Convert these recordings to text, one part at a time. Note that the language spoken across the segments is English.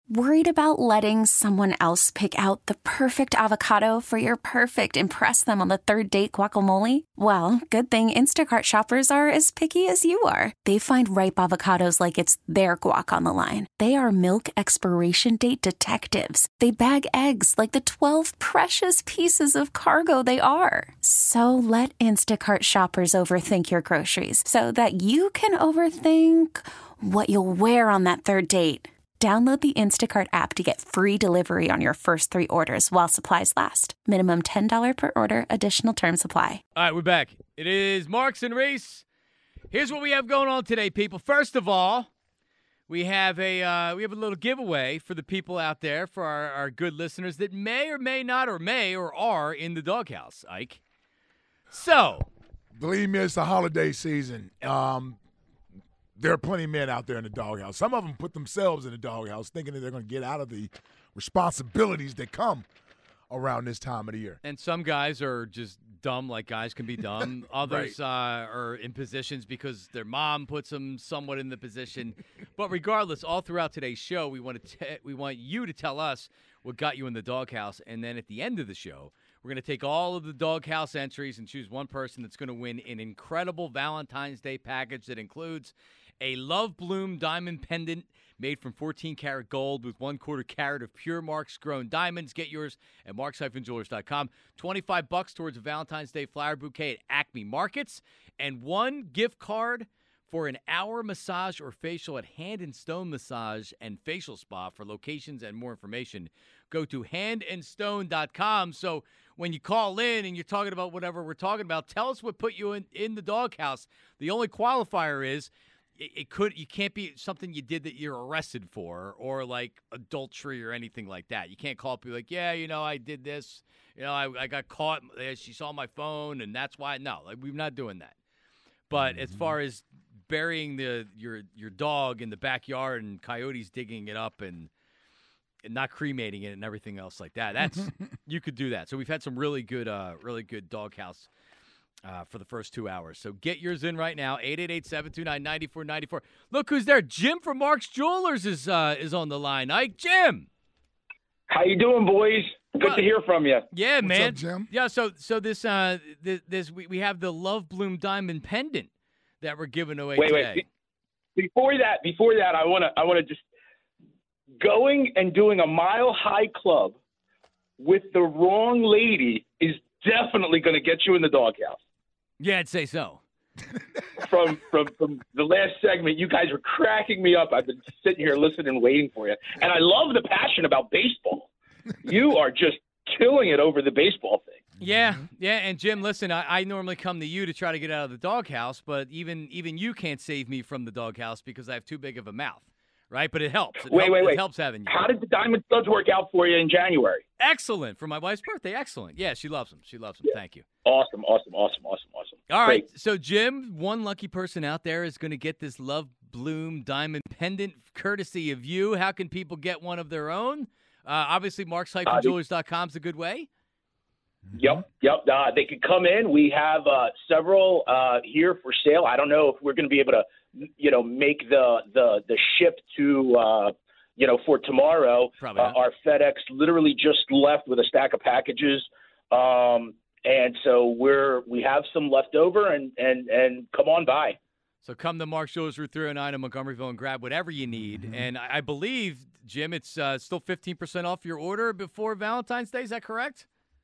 Worried about letting someone else pick out the perfect avocado for your perfect impress them on the third date guacamole? Well, good thing Instacart shoppers are as picky as you are. They find ripe avocados like it's their guac on the line. They are milk expiration date detectives. They bag eggs like the 12 precious pieces of cargo they are. So let Instacart shoppers overthink your groceries so that you can overthink what you'll wear on that third date. Download the Instacart app to get free delivery on your first 3 orders while supplies last. Minimum $10 per order. Additional terms apply. All right, we're back. It is Marks and Reese. Here's what we have going on today, people. First of all, we have a little giveaway for the people out there, for our good listeners that may or may not, or may or are in the doghouse, Ike. So, believe me, it's the holiday season. There are plenty of men out there in the doghouse. Some of them put themselves in the doghouse thinking that they're going to get out of the responsibilities that come around this time of the year. And some guys are just dumb, like guys can be dumb. Others are in positions because their mom puts them somewhat in the position. But regardless, all throughout today's show, we want you to tell us what got you in the doghouse. And then at the end of the show, we're going to take all of the doghouse entries and choose one person that's going to win an incredible Valentine's Day package that includes a Love Bloom diamond pendant made from 14-karat gold with 1/4 carat of pure Marks-grown diamonds. Get yours at marks-jewelers.com. $25 towards a Valentine's Day flower bouquet at Acme Markets. And 1 gift card for an hour massage or facial at Hand & Stone Massage and Facial Spa. For locations and more information, go to handandstone.com. So when you call in and you're talking about whatever we're talking about, tell us what put you in the doghouse. The only qualifier is it can't be something you did that you're arrested for, or like adultery or anything like that. You can't call up and be like, yeah, I did this. I got caught. She saw my phone, and that's why. No, we're not doing that. But as far as burying your dog in the backyard and coyotes digging it up and not cremating it and everything else like that, that's you could do that. So we've had some really good doghouse for the first 2 hours. So get yours in right now, 888-729-9494. Look who's there. Jim from Marks Jewelers is on the line. Ike, Jim. How you doing, boys? Good to hear from you. Yeah, What's man. up, Jim? Yeah, so this we have the Love Bloom diamond pendant that we're giving away today. Wait. Before that, I want to just going and doing a Mile High Club with the wrong lady is definitely going to get you in the doghouse. Yeah, I'd say so. From the last segment, you guys are cracking me up. I've been sitting here listening and waiting for you. And I love the passion about baseball. You are just killing it over the baseball thing. Yeah. And Jim, listen, I normally come to you to try to get out of the doghouse, but even you can't save me from the doghouse because I have too big of a mouth. Right, but it helps. Wait. It helps having you. How did the Diamond Studs work out for you in January? Excellent. For my wife's birthday. Excellent. Yeah, she loves them. Yeah. Thank you. Awesome. All right. Great. So, Jim, one lucky person out there is going to get this Love Bloom diamond pendant courtesy of you. How can people get one of their own? Obviously, marks-jewelers.com is a good way. Yep. They could come in. We have several here for sale. I don't know if we're going to be able to, make the ship to, for tomorrow. Probably not. Our FedEx literally just left with a stack of packages, and so we have some left over, and come on by. So come to Marks Jewelers, Route 309 in Montgomeryville, and grab whatever you need. Mm-hmm. And I believe, Jim, it's still 15% off your order before Valentine's Day. Is that correct?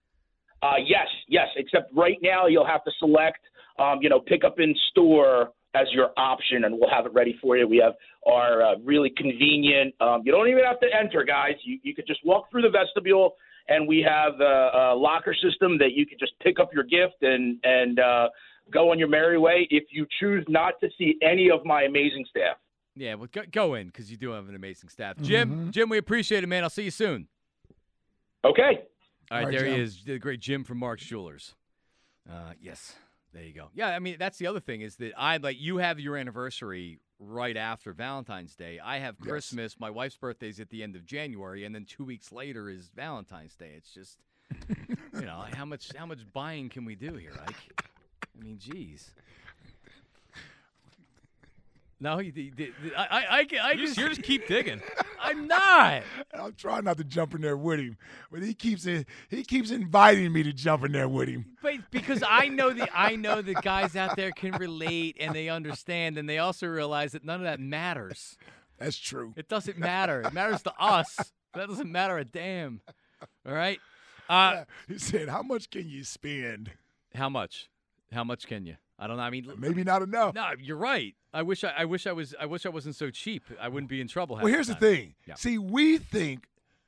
Yes. Except right now you'll have to select, pick up in store as your option, and we'll have it ready for you. We have our really convenient. You don't even have to enter, guys. You could just walk through the vestibule, and we have a locker system that you can just pick up your gift and go on your merry way. If you choose not to see any of my amazing staff. Yeah, well, go in because you do have an amazing staff. Jim, we appreciate it, man. I'll see you soon. Okay. All right, there Jim. he is, the great Jim from Marks Jewelers. Yes, there you go. Yeah, I mean, that's the other thing is that you have your anniversary right after Valentine's Day. I have Christmas. Yes. My wife's birthday is at the end of January, and then 2 weeks later is Valentine's Day. It's just, how much buying can we do here, Ike? I mean, geez. No, I You just keep digging. I'm not. I'm trying not to jump in there with him, but he keeps inviting me to jump in there with him. But because I know the guys out there can relate and they understand, and they also realize that none of that matters. That's true. It doesn't matter. It matters to us. That doesn't matter a damn. All right. He said, "How much can you spend?" How much? How much can you? I don't know. I mean, Maybe not enough. no, you're right. I wish I wasn't so cheap. I wouldn't be in trouble. Well, here's the thing. Yeah. See, we think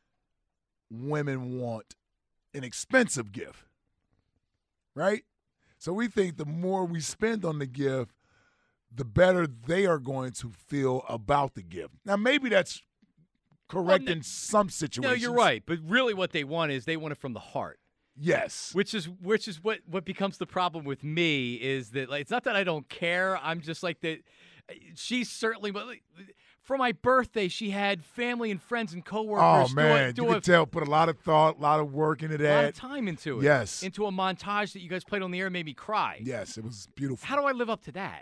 women want an expensive gift, right? So we think the more we spend on the gift, the better they are going to feel about the gift. Now, maybe that's correct in some situations. No, you're right. But really what they want is they want it from the heart. Yes. Which is what becomes the problem with me is that, like, it's not that I don't care. I'm just like that. She's certainly, but like, for my birthday, she had family and friends and coworkers. Oh man, you can tell. Put a lot of thought, a lot of work into that. A lot of time into it. Yes. Into a montage that you guys played on the air and made me cry. Yes, it was beautiful. How do I live up to that?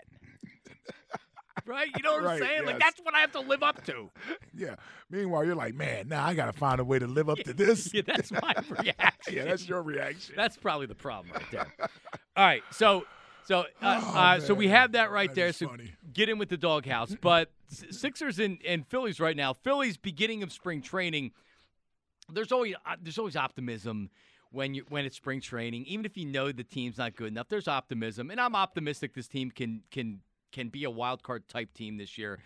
Right? You know what I'm Right, saying? yes. Like, that's what I have to live up to. Yeah. Meanwhile, you're like, man, now I got to find a way to live up to this. Yeah, that's my reaction. Yeah, that's your reaction. That's probably the problem right there. All right, so so we have that right That there. is So funny. get in with the doghouse. But Sixers and Phillies right now. Phillies beginning of spring training. There's always optimism when it's spring training, even if you know the team's not good enough. There's optimism, and I'm optimistic this team can be a wild card type team this year.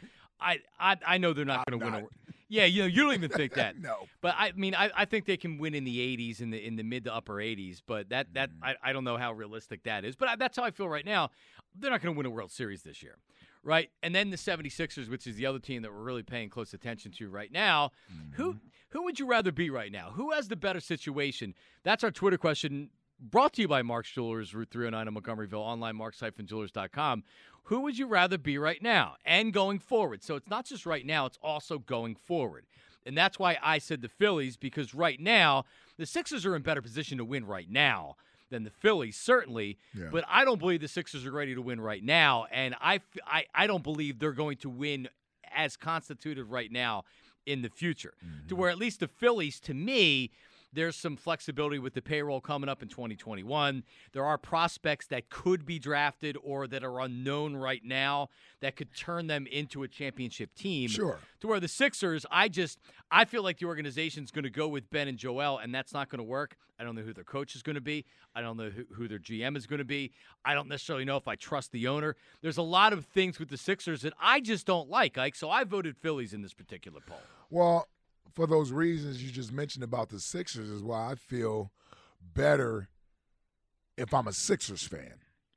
I know they're not going to win. Yeah, you don't even think that. No. But I mean, I think they can win in the 80s, in the mid to upper 80s. But I don't know how realistic that is. But that's how I feel right now. They're not going to win a World Series this year, right? And then the 76ers, which is the other team that we're really paying close attention to right now. Who would you rather be right now? Who has the better situation? That's our Twitter question. Brought to you by Mark's Jewelers, Route 309 in Montgomeryville, online marks-jewelers.com. Who would you rather be right now and going forward? So it's not just right now, it's also going forward. And that's why I said the Phillies, because right now, the Sixers are in better position to win right now than the Phillies, certainly. Yeah. But I don't believe the Sixers are ready to win right now, and I don't believe they're going to win as constituted right now in the future. To where at least the Phillies, to me, there's some flexibility with the payroll coming up in 2021. There are prospects that could be drafted or that are unknown right now that could turn them into a championship team. Sure. To where the Sixers, I feel like the organization's going to go with Ben and Joel, and that's not going to work. I don't know who their coach is going to be. I don't know who their GM is going to be. I don't necessarily know if I trust the owner. There's a lot of things with the Sixers that I just don't like, Ike, so I voted Phillies in this particular poll. Well, for those reasons you just mentioned about the Sixers is why I feel better if I'm a Sixers fan,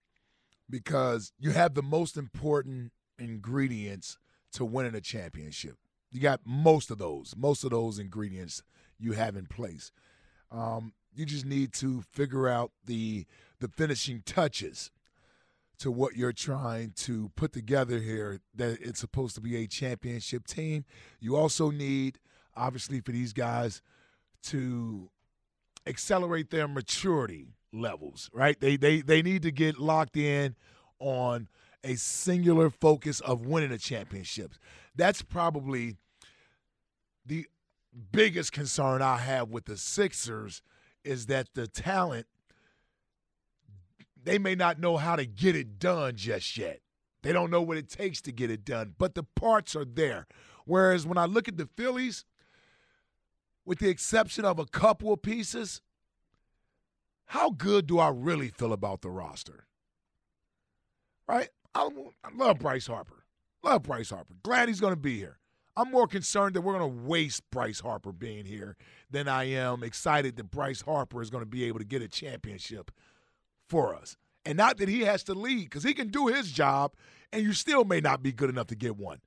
because you have the most important ingredients to winning a championship. You got most of those ingredients you have in place. You just need to figure out the finishing touches to what you're trying to put together here, that it's supposed to be a championship team. You also need, obviously, for these guys to accelerate their maturity levels, right? They need to get locked in on a singular focus of winning a championship. That's probably the biggest concern I have with the Sixers, is that the talent, they may not know how to get it done just yet. They don't know what it takes to get it done, but the parts are there. Whereas when I look at the Phillies, with the exception of a couple of pieces, how good do I really feel about the roster? Right? I love Bryce Harper. Glad he's going to be here. I'm more concerned that we're going to waste Bryce Harper being here than I am excited that Bryce Harper is going to be able to get a championship for us. And not that he has to lead, because he can do his job, and you still may not be good enough to get one.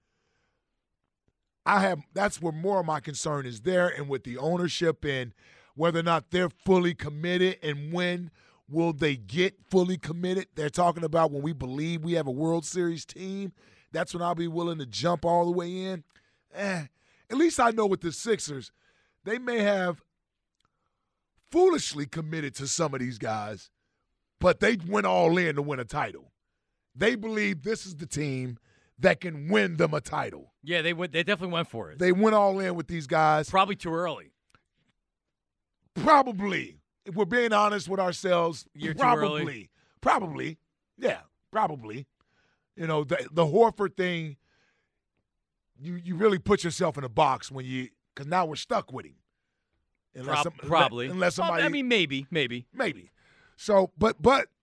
That's where more of my concern is there, and with the ownership and whether or not they're fully committed, and when will they get fully committed. They're talking about when we believe we have a World Series team, that's when I'll be willing to jump all the way in. At least I know with the Sixers, they may have foolishly committed to some of these guys, but they went all in to win a title. They believe this is the team that can win them a title. Yeah, they definitely went for it. They went all in with these guys. Probably too early. Probably. If we're being honest with ourselves, Year too probably. early. Probably. Yeah, probably. You know, the Horford thing, you really put yourself in a box when you – because now we're stuck with him. Probably. Unless somebody – I mean, maybe. Maybe. So, but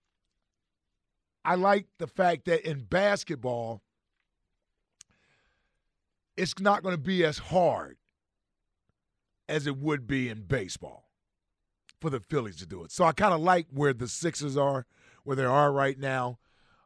I like the fact that in basketball, it's not going to be as hard as it would be in baseball for the Phillies to do it. So I kind of like where the Sixers are, where they are right now.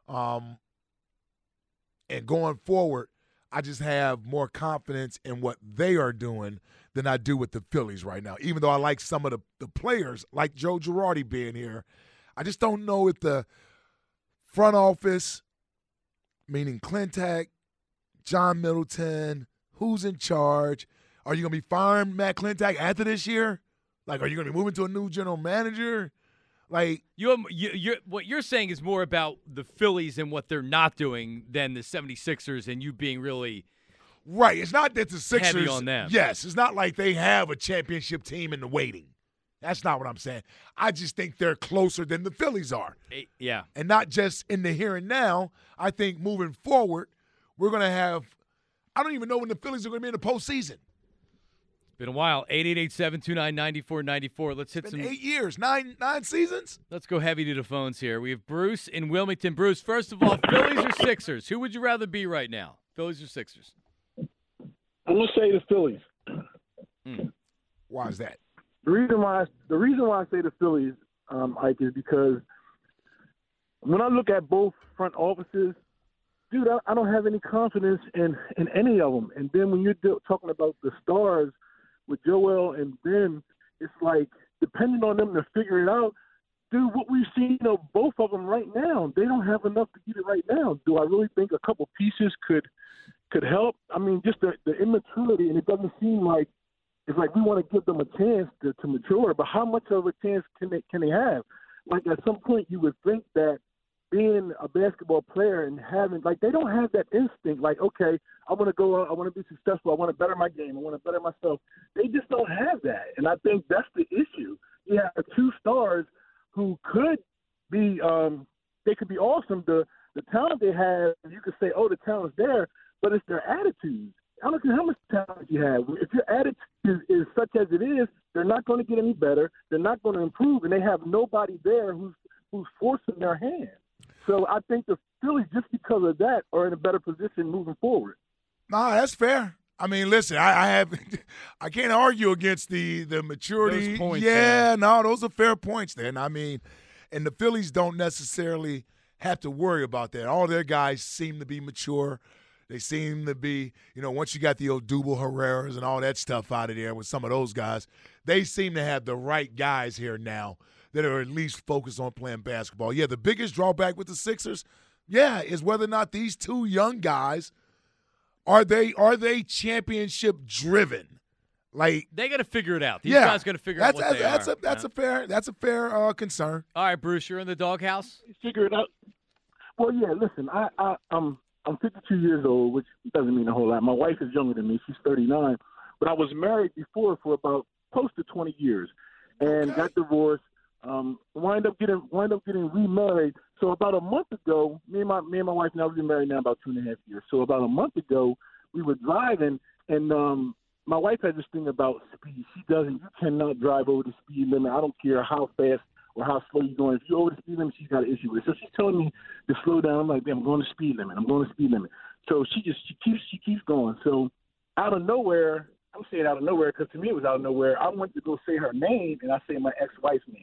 And going forward, I just have more confidence in what they are doing than I do with the Phillies right now. Even though I like some of the players, like Joe Girardi being here, I just don't know if the front office, meaning Clintack, John Middleton, who's in charge. Are you going to be firing Matt Clintack after this year? Like, are you going to be moving to a new general manager? Like, what you're saying is more about the Phillies and what they're not doing than the 76ers and you being really right. It's not that the Sixers heavy on them. Yes, it's not like they have a championship team in the waiting. That's not what I'm saying. I just think they're closer than the Phillies are. Yeah. And not just in the here and now. I think moving forward, we're going to have – I don't even know when the Phillies are going to be in the postseason. Been a while. 888-729-9494. Let's hit some 8 years, nine seasons. Let's go heavy to the phones here. We have Bruce in Wilmington. Bruce, first of all, Phillies or Sixers? Who would you rather be right now? Phillies or Sixers? I'm gonna say the Phillies. Why is that? The reason why I say the Phillies, Ike, is because when I look at both front offices, dude, I don't have any confidence in any of them. And then when you're talking about the stars with Joel and Ben, it's like depending on them to figure it out. Dude, what we've seen of both of them right now, they don't have enough to get it right now. Do I really think a couple pieces could help? I mean, just the immaturity, and it doesn't seem like it's like we want to give them a chance to mature. But how much of a chance can they have? Like at some point, you would think that being a basketball player and having like they don't have that instinct. Like, okay, I want to go out, I want to be successful, I want to better my game, I want to better myself. They just don't have that, and I think that's the issue. You have two stars who could be, they could be awesome. The talent they have, you could say, oh, the talent's there, but it's their attitudes. I don't care how much talent you have. If your attitude is such as it is, they're not going to get any better. They're not going to improve, and they have nobody there who's forcing their hand. So I think the Phillies, just because of that, are in a better position moving forward. Nah, that's fair. I mean, listen, I can't argue against the maturity. Those points, yeah, no, those are fair points then. I mean, and the Phillies don't necessarily have to worry about that. All their guys seem to be mature. They seem to be, once you got the Odubel Herreras and all that stuff out of there with some of those guys, they seem to have the right guys here now that are at least focused on playing basketball. Yeah, the biggest drawback with the Sixers, is whether or not these two young guys are they championship driven. Like they got to figure it out. These guys got to figure out what they are. That's a fair concern. All right, Bruce, you're in the doghouse. Figure it out. Well, yeah. Listen, I'm 52 years old, which doesn't mean a whole lot. My wife is younger than me; she's 39. But I was married before for about close to 20 years, and got divorced. Wind up getting remarried. So about a month ago, me and my wife now we've been married now about 2.5 years. So about a month ago, we were driving, and my wife has this thing about speed. She doesn't. You cannot drive over the speed limit. I don't care how fast or how slow you're going. If you're over the speed limit, she's got an issue with it. So she's telling me to slow down. I'm like, damn, I'm going to speed limit. So she keeps going. So out of nowhere, I'm saying out of nowhere because to me it was out of nowhere. I went to go say her name, and I say my ex-wife's name.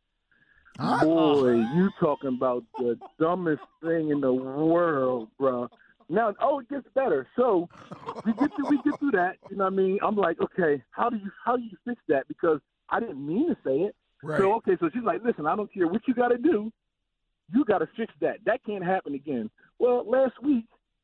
Huh? Boy, you talking about the dumbest thing in the world, bro. Now, it gets better. So we get through that. You know what I mean? I'm like, okay, how do you fix that? Because I didn't mean to say it. Right. So so she's like, listen, I don't care what you got to do. You got to fix that. That can't happen again. Well, last week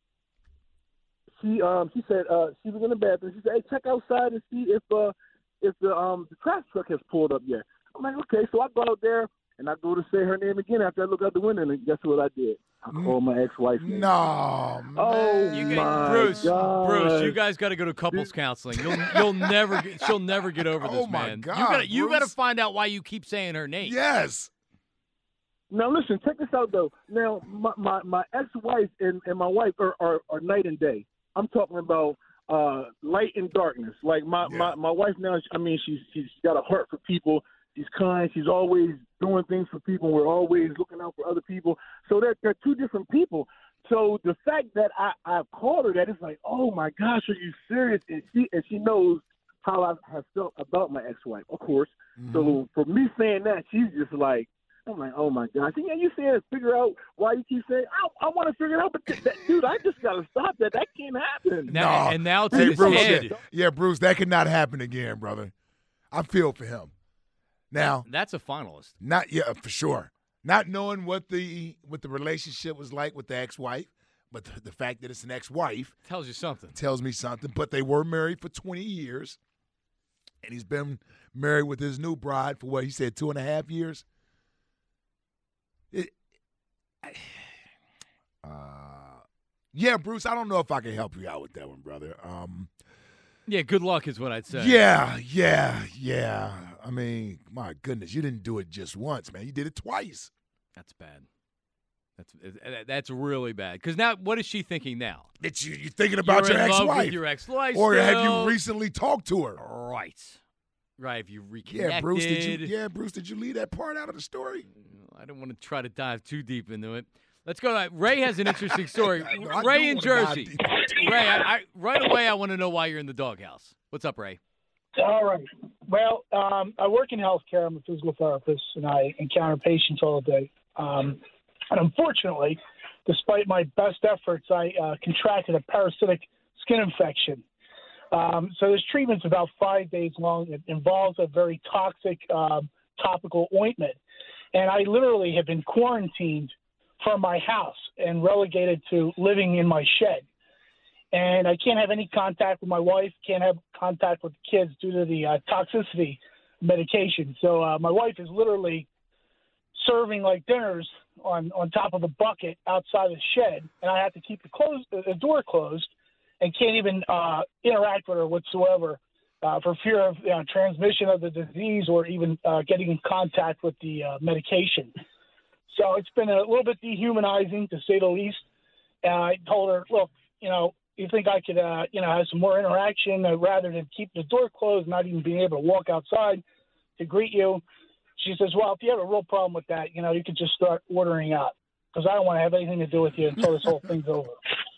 she said she was in the bathroom. She said, hey, check outside and see if the trash truck has pulled up yet. I'm like, okay. So I go out there. and I go to say her name again after I look out the window, and guess what I did? I called my ex-wife name. No, man. Oh, Bruce, God. Bruce, you guys got to go to couples counseling. You'll never she'll never get over this, Oh, my man. God, You got to Bruce. find out why you keep saying her name. Yes. Now listen, check this out though. Now my ex-wife and my wife are night and day. I'm talking about light and darkness. Like my wife now, I mean, she's got a heart for people. She's kind. She's always doing things for people. We're always looking out for other people. So they're two different people. So the fact that I called her that, it's like, oh my gosh, are you serious? And she knows how I have felt about my ex-wife, of course. Mm-hmm. So for me saying that, she's just like, I'm like, oh my gosh. Yeah, you saying figure out why you keep saying, I want to figure it out, but dude, I just got to stop that. That can't happen. Now, and now it's Hey, in his Bruce, head. yeah, Bruce, that could not happen again, brother. I feel for him. Now, That's a finalist. not for sure. Not knowing what the relationship was like with the ex-wife, but the fact that it's an ex-wife Tells you something. tells me something. But they were married for 20 years, and he's been married with his new bride for what he said 2.5 years. Yeah, Bruce, I don't know if I can help you out with that one, brother. Yeah, good luck is what I'd say. Yeah. I mean, my goodness, you didn't do it just once, man. You did it twice. That's bad. That's really bad. Because now, what is she thinking now? That you're thinking about You're your in love ex-wife. with your ex-wife Or have still. you recently talked to her? Right. Have you reconnected? Yeah, Bruce, did you leave that part out of the story? I don't want to try to dive too deep into it. Let's go. Ray has an interesting story. No, I Ray do in wanna dive Jersey. deep. Ray, right away, I want to know why you're in the doghouse. What's up, Ray? All right. Well, I work in healthcare. I'm a physical therapist, and I encounter patients all day. And unfortunately, despite my best efforts, I contracted a parasitic skin infection. So this treatment's about 5 days long. It involves a very toxic topical ointment. And I literally have been quarantined from my house and relegated to living in my shed. And I can't have any contact with my wife, can't have contact with the kids due to the toxicity medication. So my wife is literally serving like dinners on top of a bucket outside the shed, and I have to keep the door closed and can't even interact with her whatsoever for fear of transmission of the disease or even getting in contact with the medication. So it's been a little bit dehumanizing, to say the least. I told her, look, you think I could, have some more interaction rather than keep the door closed, not even being able to walk outside to greet you? She says, well, if you have a real problem with that, you could just start ordering out, because I don't want to have anything to do with you until this whole thing's over.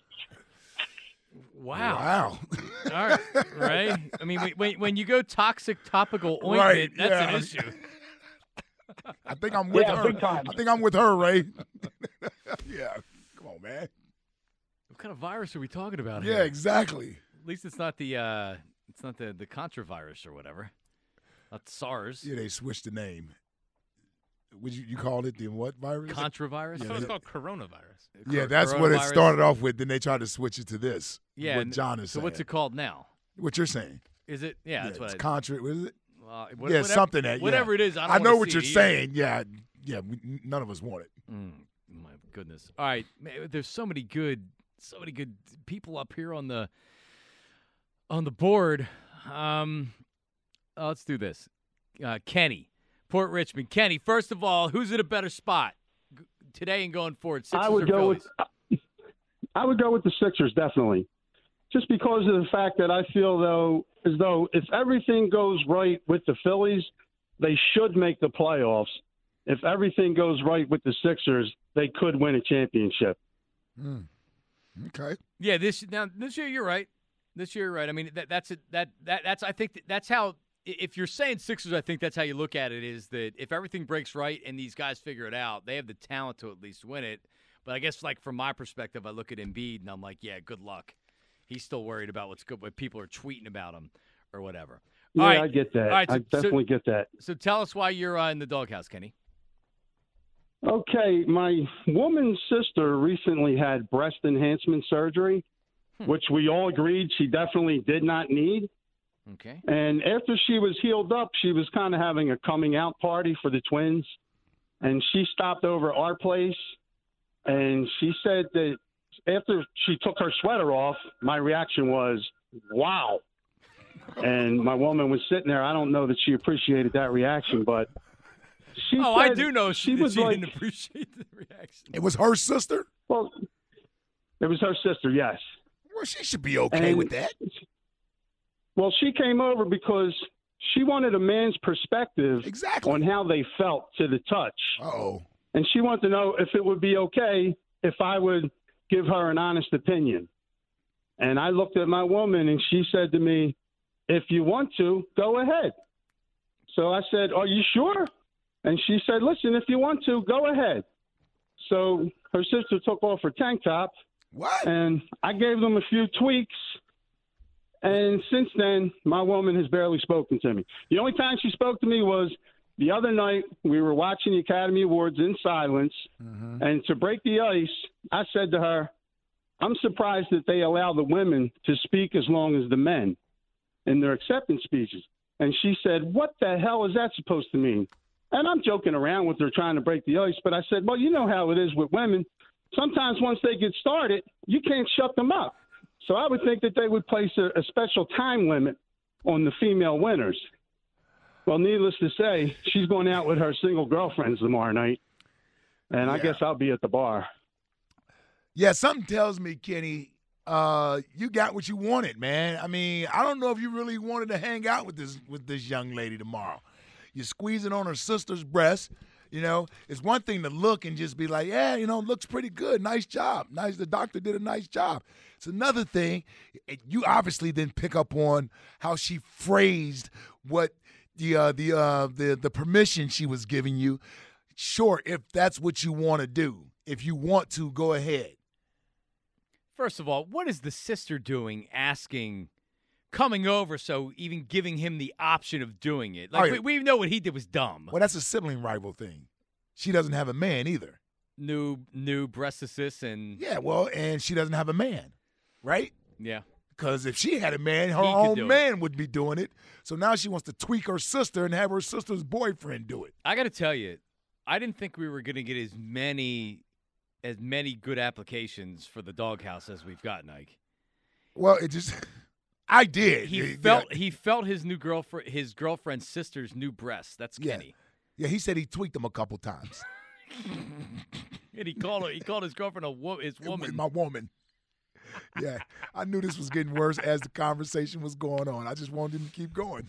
Wow. All right, Ray. I mean, when you go toxic topical ointment, Right, that's yeah. an issue. I think I'm with her. Big time. I think I'm with her, Ray. Yeah. Come on, man. What kind of virus are we talking about here? Yeah, exactly. At least it's not the contra virus or whatever. Not SARS. Yeah, they switched the name. Would you called it the what virus? Contra virus. I thought it's called coronavirus. Yeah, that's what it Coronavirus. started off with. Then they tried to switch it to this. Yeah. What John is So saying. what's it called now? What you're saying? Is it? Yeah, that's what it's I. contra. What is it? Whatever, Something that. Whatever yeah. it is, I don't I know wanna what see you're it either. saying. Yeah. None of us want it. My goodness. All right, man, there's so many good people up here on the board. Let's do this. Kenny, Port Richmond. Kenny, first of all, who's in a better spot today and going forward? Sixers I would or go Phillies? I would go with the Sixers, definitely. Just because of the fact that I feel, as though if everything goes right with the Phillies, they should make the playoffs. If everything goes right with the Sixers, they could win a championship. Okay. Yeah, this year you're right. This year you're right. I mean, that's I think that's how. If you're saying Sixers, I think that's how you look at it, is that if everything breaks right and these guys figure it out, they have the talent to at least win it. But I guess, like, from my perspective, I look at Embiid and I'm like, yeah, good luck. He's still worried about what people are tweeting about him or whatever. Yeah, All right. I get that. All right, I definitely get that. So tell us why you're in the doghouse, Kenny. Okay, my woman's sister recently had breast enhancement surgery, which we all agreed she definitely did not need. Okay. And after she was healed up, she was kind of having a coming out party for the twins. and she stopped over at our place, and she said that after she took her sweater off, my reaction was, wow. And my woman was sitting there. I don't know that she appreciated that reaction, but she said I do know she like, didn't appreciate the reaction. It was her sister? Well, it was her sister, yes. Well, she should be okay with that. Well, she came over because she wanted a man's perspective on how they felt to the touch. Uh-oh. And she wanted to know if it would be okay if I would give her an honest opinion. And I looked at my woman, and she said to me, if you want to, go ahead. So I said, are you sure? And she said, listen, if you want to, go ahead. So her sister took off her tank top. What? And I gave them a few tweaks. And since then, my woman has barely spoken to me. The only time she spoke to me was the other night. We were watching the Academy Awards in silence. Mm-hmm. And to break the ice, I said to her, I'm surprised that they allow the women to speak as long as the men in their acceptance speeches. And she said, what the hell is that supposed to mean? And I'm joking around with her trying to break the ice, but I said, well, you know how it is with women. Sometimes once they get started, you can't shut them up. So I would think that they would place a special time limit on the female winners. Well, needless to say, she's going out with her single girlfriends tomorrow night, and I guess I'll be at the bar. Yeah, something tells me, Kenny, you got what you wanted, man. I mean, I don't know if you really wanted to hang out with this young lady tomorrow. You're squeezing on her sister's breast. You know, it's one thing to look and just be like, yeah, looks pretty good. Nice job. Nice. The doctor did a nice job. It's another thing. You obviously didn't pick up on how she phrased what the permission she was giving you. Sure, if that's what you want to do. If you want to, go ahead. First of all, what is the sister doing coming over, so even giving him the option of doing it? Like, we know what he did was dumb. Well, that's a sibling rival thing. She doesn't have a man either. New breast assists and... Yeah, well, and she doesn't have a man, right? Yeah. Because if she had a man, her own man would be doing it. So now she wants to tweak her sister and have her sister's boyfriend do it. I got to tell you, I didn't think we were going to get as many good applications for the doghouse as we've gotten, Ike. Well, it just... I did. He felt his girlfriend's sister's new breasts. That's Kenny. Yeah, he said he tweaked them a couple times. And he called his girlfriend his woman. My woman. Yeah, I knew this was getting worse as the conversation was going on. I just wanted him to keep going.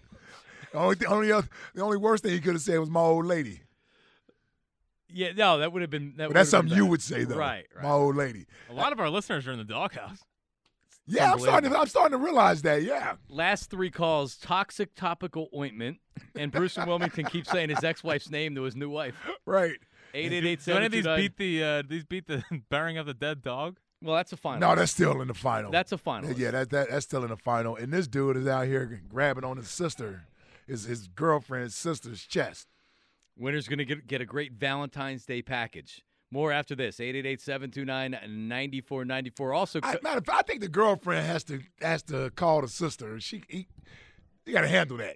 The only worst thing he could have said was my old lady. Yeah, no, that would have been. That's something you would say though. Right. My old lady. A lot of our listeners are in the doghouse. Yeah, I'm starting to realize that, yeah. Last 3 calls, toxic topical ointment, and Bruce from Wilmington keeps saying his ex-wife's name to his new wife. Right. 888-729. Do any of these beat the burying of the dead dog? Well, that's a final. No, that's still in the final. That's a final. Yeah, that's still in the final. And this dude is out here grabbing on his sister, his girlfriend's sister's chest. Winner's going to get a great Valentine's Day package. More after this. 888-729-9494. Also, I think the girlfriend has to call the sister. You got to handle that.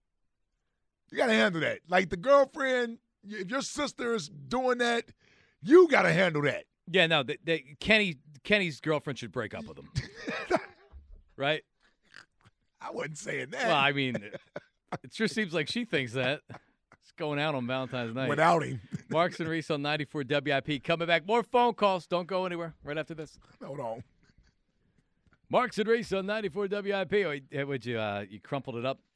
You got to handle that. Like the girlfriend, if your sister is doing that, you got to handle that. Yeah, no, Kenny's girlfriend should break up with him. Right? I wasn't saying that. Well, I mean, it sure seems like she thinks that. Going out on Valentine's night. Without him. Marks and Reese on 94 WIP. Coming back. More phone calls. Don't go anywhere. Right after this. Hold on. Marks and Reese on 94 WIP. You crumpled it up.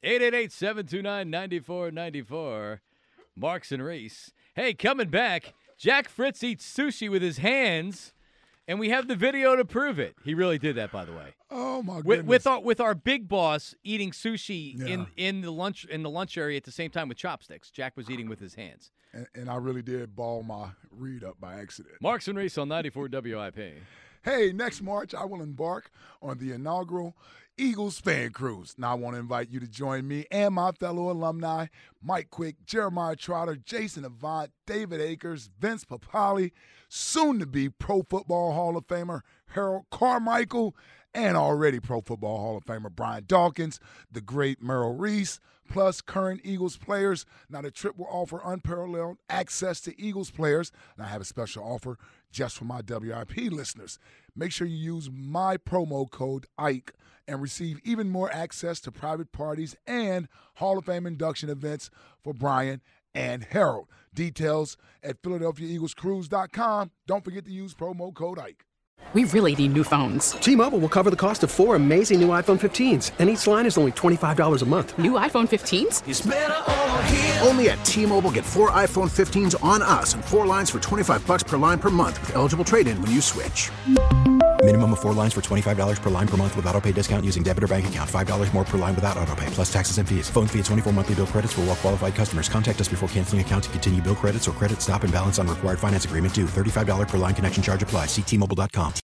888-729-9494. Marks and Reese. Hey, coming back. Jack Fritz eats sushi with his hands, and we have the video to prove it. He really did that, by the way. Oh my goodness! With our big boss eating sushi in the lunch area at the same time with chopsticks. Jack was eating with his hands. And I really did ball my read up by accident. Marks and Reese on 94 WIP. Hey, next March I will embark on the inaugural Eagles fan cruise. Now I want to invite you to join me and my fellow alumni, Mike Quick, Jeremiah Trotter, Jason Avant, David Akers, Vince Papali, soon-to-be Pro Football Hall of Famer Harold Carmichael, and already Pro Football Hall of Famer Brian Dawkins, the great Merrill Reese, plus current Eagles players. Now, the trip will offer unparalleled access to Eagles players, and I have a special offer just for my WIP listeners. Make sure you use my promo code IKE and receive even more access to private parties and Hall of Fame induction events for Brian and Harold. Details at PhiladelphiaEaglesCruise.com. Don't forget to use promo code IKE. We really need new phones. T-Mobile will cover the cost of 4 amazing new iPhone 15s, and each line is only $25 a month. New iPhone 15s? It's better over here. Only at T-Mobile, get 4 iPhone 15s on us and 4 lines for $25 per line per month with eligible trade-in when you switch. Minimum of 4 lines for $25 per line per month with autopay discount using debit or bank account. $5 more per line without autopay, plus taxes and fees. Phone fee at 24 monthly bill credits for well-qualified customers. Contact us before canceling account to continue bill credits or credit stop and balance on required finance agreement due. $35 per line connection charge applies. See T-Mobile.com.